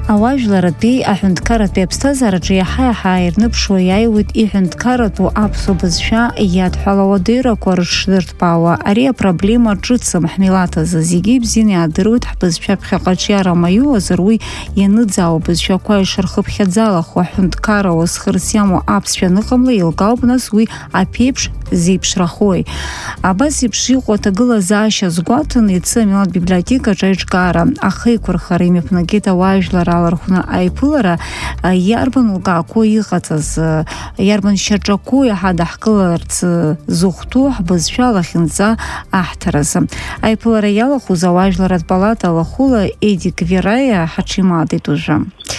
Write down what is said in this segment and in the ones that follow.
Ауажәларатәи аҳәынҭқарратәи аԥсҭазаараҿы иаҳа-иаҳа ирныԥшуа иааиуеит иҳәынҭқарратәу аԥсуа бызшәа иадҳәалауа адыррақәа рыҽшдырҭбаауа. Ари апроблема ҿыцым ҳмилаҭ азы. Зегьы ибзианы иаадыруеит ҳбызшәа ԥхьаҟа аҿиарама иуазар уи ианыӡаауа бызшәақәа ишырхыԥхьаӡалахо аҳәынҭқарра уасхырс иамоу аԥсшәа аныҟамла еилкаауп нас уи аԥеиԥш зеиԥшрахои. Абас еиԥш иҟоу аҭагылазаашьа згәаҭаны иацы амилаҭ библиотекаҿы аиҿкаара ахеиқәырхара имҩаԥнагеит ауаажәлар алархәны аиԥылара иарбан лкаақәо иҟаҵаз, иарбан шьаҿақәо иаҳа даҳкыларц зыхәҭоу ҳбызшәа лахьынҵа аҳҭаразы. Аиԥылара иалахәыз ауаажәларатә палата лахәыла Едик Вераиа ҳаҽимаатит ужәы.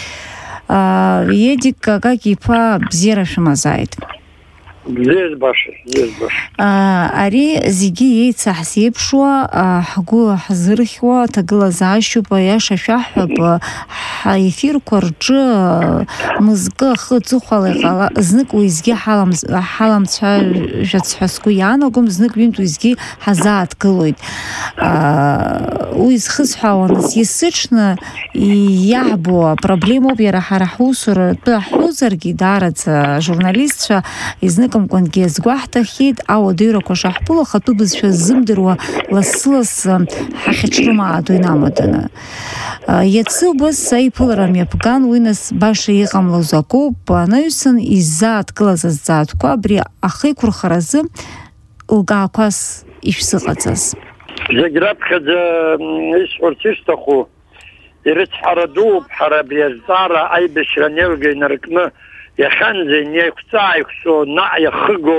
Едик Каки-иԥа бзиара шәымазааит. Здесь баши. Ари зегьы еицаҳз еиԥшуа ҳгәы ҳзырхьуа аҭагылазаашьоуп, аиаша шәаҳҳәап, ҳефирқәа рҿы мызкы ахы ҵыхәала знык уеизгьы ҳаламцәажәац ҳәа сгәы иаанагом, знык ҩынтә уеизгьы ҳазааҭгылоит. Уи зхысҳәаауаныз есыҽны иаҳбо апроблемоуп, иара ҳара ҳусуратәы ҳҳәозаргьы даараӡа ажурналистцәа изныкымкәангьы згәаҳҭахьеит ауадыҩрақәа шаҳԥыло ахатәы бызшәа ззымдыруа лассы-ласс ҳахьаҽрымаатуа инамаданы. Иацы убас аиԥылара мҩаԥган, уи нас баша иҟамлоз акоуп, анаҩсан иззааҭгылаз азҵаатәқәа абри ахеиқәырхаразы лкаақәас ишәзыҟаҵаз. Зегь раԥхьаӡа исҳәарц исҭаху ирыцҳара дууп ҳара абри азҵаара аибашьра анеилга инаркны иахьанӡа инеиқәҵааиқәҵо наҟ иахыго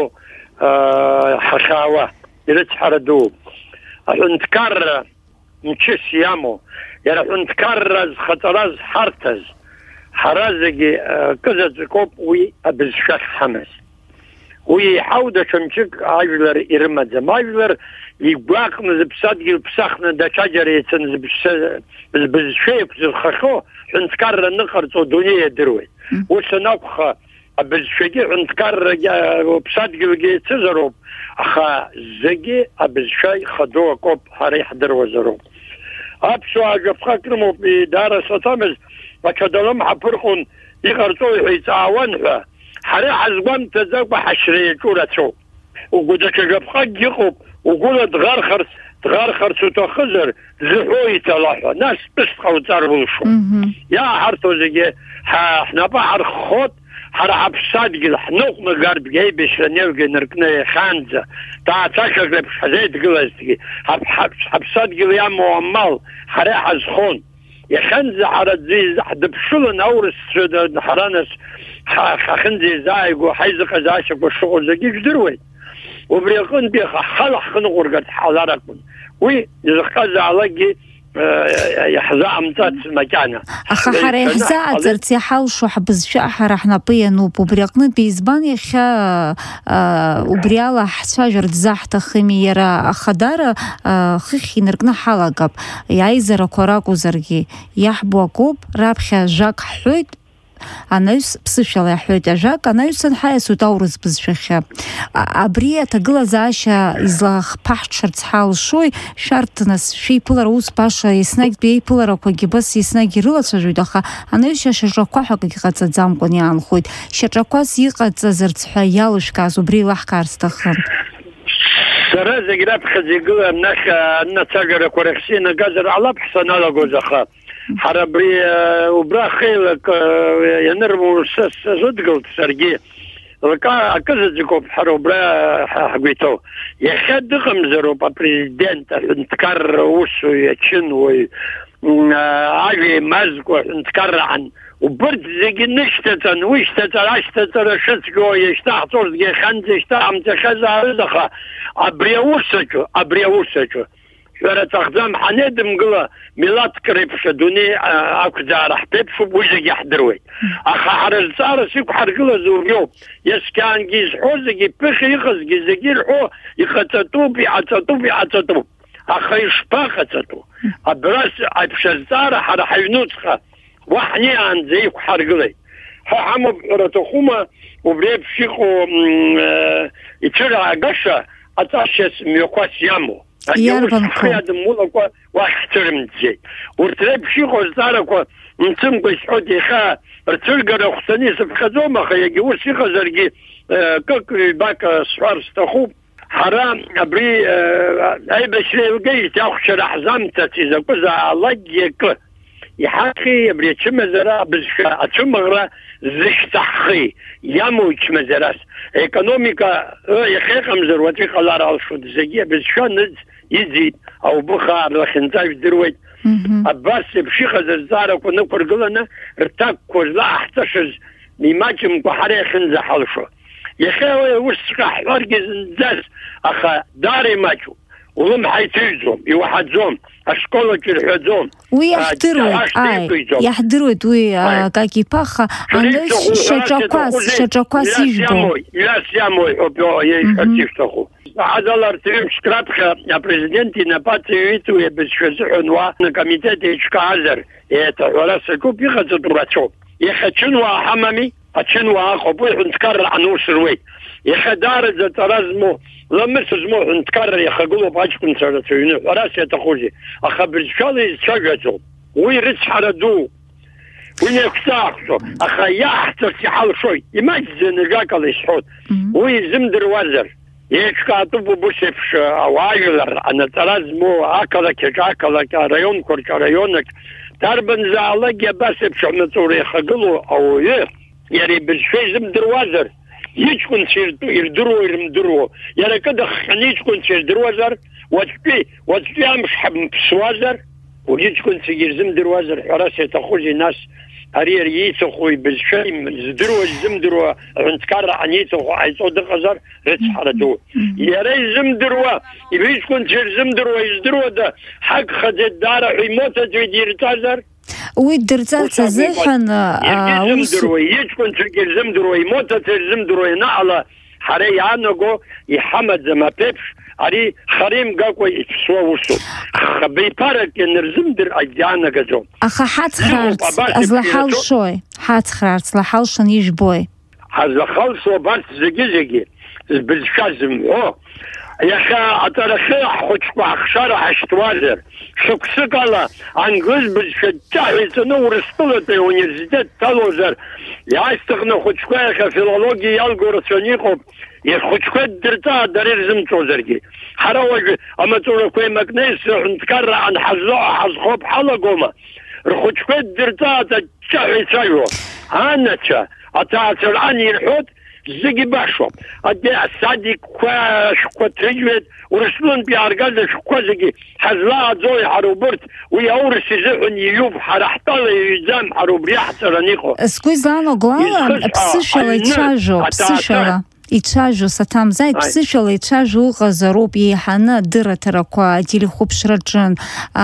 ҳахьаауа ирыцҳара дууп. Аҳәынҭқарра мчыс иамоу, иара аҳәынҭқарра зхаҵара зҳарҭаз ҳара зегьы кызаҵәык уи абызшәа ахьҳамаз. Уи еиҳау даҽа мчык ажәлар ирымаӡам. Ажәлар игәаҟны зыԥсадгьыл ԥсахны даҽаџьара еицын збызшәа еиқәзырхахьоу ҳәынҭқарра аныҟарҵо адунеи иадыруеит. Ус анакәха абызшәагьы ҳәынҭқаррагьы ԥсадгьылгьы еицызароуп, аха зегьы абызшәа ихадоу акоуп, ҳара иҳдыруазароуп. Аԥсуаа жәаԥҟак рымоуп, даара саҭамыз аҽадалым ҳаԥырхун иҟарҵои ҳәа иҵаауан ҳәа. Ҳара ҳазгәамҭаӡакәа ҳашьра иаҿу рацәоуп. Угәы даҽа жәаԥҟакгьы ыҟоуп, угәыла дӷархарц уҭахызар дзыҳәо иҭалаҳәа, нас тәыс ҟауҵар улшом. Иааҳарҭо зегьы ҳнапы ҳарххот, ҳара ҳаԥсадгьыл ҳныҟәнагартәгьы аибашьра анеилга инаркны иахьанӡа ҭаацәашьак реиԥш ҳазеидгылазҭгьы ҳаԥсадгьыл иамоу амал ҳара ҳазхон. Иахьанӡа ҳара ҳдыԥшылан аурысцәа ҳара нас ҳахьынӡа изааигәо ҳаизыҟазаашьақәа шыҟоу зегьы ижәдыруеит. Убри аҟынтәи ҳхала ҳхыныҟәыргарц ҳалар акәын. Уи изыхҟазаалакгьы иаҳзаамҵац макьана. Аха ҳара иаҳзааӡарц иҳалшо ҳбызшәа ҳара ҳнапы иануп. Убри аҟнытәи избан иахьа убри ала ҳцәажәарц заҳҭахыми, иара ахадара хыхь инаркны ҳалагап. Иааизарақәа ракәзаргьы иаҳбо акоуп, раԥхьа ажәак ҳҳәоит, анаҩс ԥсышәала иаҳҳәоит ажәак, анаҩсан ҳаиасуеит аурыс бызшәахьы. Абри аҭагылазаашьа излахԥаҳҽырц ҳалшои, шәарҭ нас шәеиԥылара ус баша еснагьтәи еиԥыларақәагьы бас еснагь ирылацәажәоит, аха анаҩс шьаҿақәа ҳәа акгьы ҟаҵаӡамкәан иаанхоит. Шьаҿақәас иҟаҵазарц ҳәа иалышәкааз убри еилаҳкаар сҭахын. Сара зегь раԥхьаӡа игылан нахь аннацәажәарақәа рахь синагазар ҟалап ҳсаналагоз, аха ҳара абри убра хеилак ианырмоу сазыдгылт саргьы. Акызаҵәыкоуп ҳара убра ҳгәиҭоу. Иахьа дыҟамзароуп апрезидент, аҳәынҭқарра усуҩ, ачынуаҩ, ажәа еимазкуа аҳәынҭқарраан. Убырҭ зегьы нышьҭаҵан, уи ашьҭаҵара шыцәгьоу иашьҭаҳҵозгьы иахьанӡа ишьҭаҳамҵахьазаарын, аха абри аусаҿы шәара аҭахӡам ҳанеидымгыла милаҭк реиԥш адунеи ақәӡаара ҳԥеиԥшуп, уи зегьы ҳдыруеит. Аха ҳара зҵаарас иқәҳаргылаз убриоуп. Иаскьаангьы изҳәо зегьы ԥыхьа иҟазгьы зегьы ирҳәо иҟаҵатәуп, иҟаҵатәуп. Аха ишԥаҟаҵатәу? Абрас аиԥш азҵаара ҳара ҳаҩнуҵҟа уа ҳнеиаанӡа иқәҳаргылеит. ҳамоуп ҳәара аҭахума, убри еиԥш иҟоу ицәыраагаша аҵашьас мҩақәас иамоу. ياربنكو واحترمتي ورترب شي غزاركو نتمكو يسعودي خا رتلقى خصني سفخزوما خيجي وشي خزرقي كوك باك صفار استخوب حرام ابري اي بشري وقي تاخشر احزامتا تيزا كوزا لقيك يحقي ابري تشمزرا بزشا اتشمغرا زشتخي يامو تشمزراس ايكونوميكا يخيقم زروتي قلار الشود زكيه بزشا نز يزيد او بخار لخنتاج درويت عباس بشي خزر زارا كنا قرقلنا ارتاك كوزلا احتشز ميماجم كحري خنزا حلشو يخاوي وسقا حرقز نزاز اخا داري ماجو ولم حيتيزهم يوحدزهم اشكولا كيرحدزهم يحضروت وي كاكي باخا عندش شجاكواس يجبو لا سياموي اوبيو يشتخو هذا الارتيم شكراتخا يا بريزيدنتي نباتيويتو يبشفزحنوا نكاميتات يشكازر يتوراسكو بيخزدراتشو يخشنوا حمامي اتشنوا خبوي نتكرر عنو سروي يخدار ذا ترازمو لما سزمو نتكرر يخقلوا باجكم سرتينو راسي تخوجي اخبر شالي شجاتو ويرس حردو ويكساخو اخا يحتسي حال شوي يمجن جاكل يسحوت ويزم دروازر يشكاتو بوشفش اوايلر انا ترازمو اكلك رايون كورك رايونك تربن زالك يباسب شحنا توري خقلوا او يعني بالشيء زم دروازر يشكون سيردو يردرو يرمدرو يعني كده خنيشكون سير دروازر وتبي مش حب سوازر ويشكون سير زم دروازر حراسة تخوجي ناس هرير يتخوي بالشيء زدرو زمدرو نتكرر عن يتخو عيسو دقزر رتس حردو يري زمدرو يشكون سير زمدرو يزدرو ده حق خدت دار يموت تدير تازر ويدرتال تزحن زمدرو يشكون سير زمدرو يموت زمدرو نعلى حري عنقو يحمد زما بيبش علي خريم قاكو يتسوا وسو خبي بارك نرزمدر اجانا قزو اخا حات خرارت ازلحال شوي حات خرارت لحال شن يجبوي ازلحال شو بارت زجي بالشازم يا اخي اترخي خوشكو اخشار حشتوازر شكسكالا انجز بالشجاع يتنور اسطلتي ونيرزيتات تالوزر يستغنى خوشكو يا اخي فيلولوجي يالغورسيونيقو يخوشكو درتا دارير زمتو زرقي حراوج اما تقول كوي مكنيس نتكرر عن حزخوب حلقوما خوشكو درتا تتشعي سايو هانتشا اتاثر عني الحوت زيجي باشو ادي السادي كوا تريجوت ورسلون بيارغاز شكوا زيجي حزلا زوي حروبرت وياورس زحن يوب حرحطل يزام حروب ريح ترانيخو اسكويزانو غلا بسشلا يتشاجو بسشلا يتشاجو ستام زايد بسشلا يتشاجو غزروب يحنا درة تركوا تيلي خوب شرجن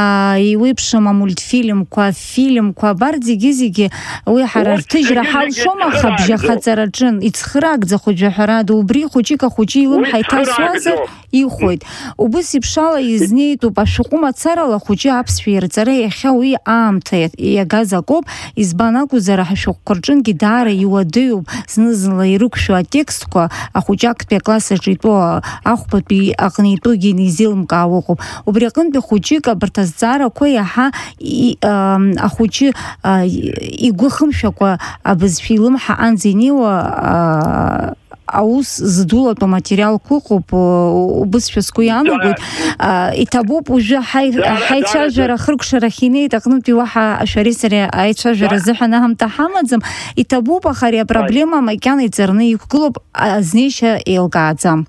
يويبشما مولتفيلم كوا فيلم كوا باردي جيزيجي ويحرر تجرى حال شوما خبجة خزرجن يتخراق زخو جحراد وبري خوجيكا خوجي وم حيتاس وازر يخويد وبس يبشالا يزنيتو باشقوما تسارلا خوجي ابسفير تساري يخاوي امتا يغازا قوب يزباناكو زراح شقرجن جدارة يوديوب زنزن يروكشو التكست كوا أخوجاك بكلاس جيتو أخبط بأغنيتو جينيزيل مقاوقو وبريقن بخوجيك برتزارة كويا ها أخوجي يقوخم شكوا أبز فيلم ها أنزينيو аус здулато материал кукуп убыс фискуяну гуд итабуп уже хайчажера хрукшера хиней такнути ваха шарисере айчажера зеханахам тахамадзам итабуп ахария проблема макян ицерны клуб азнейша илгадзам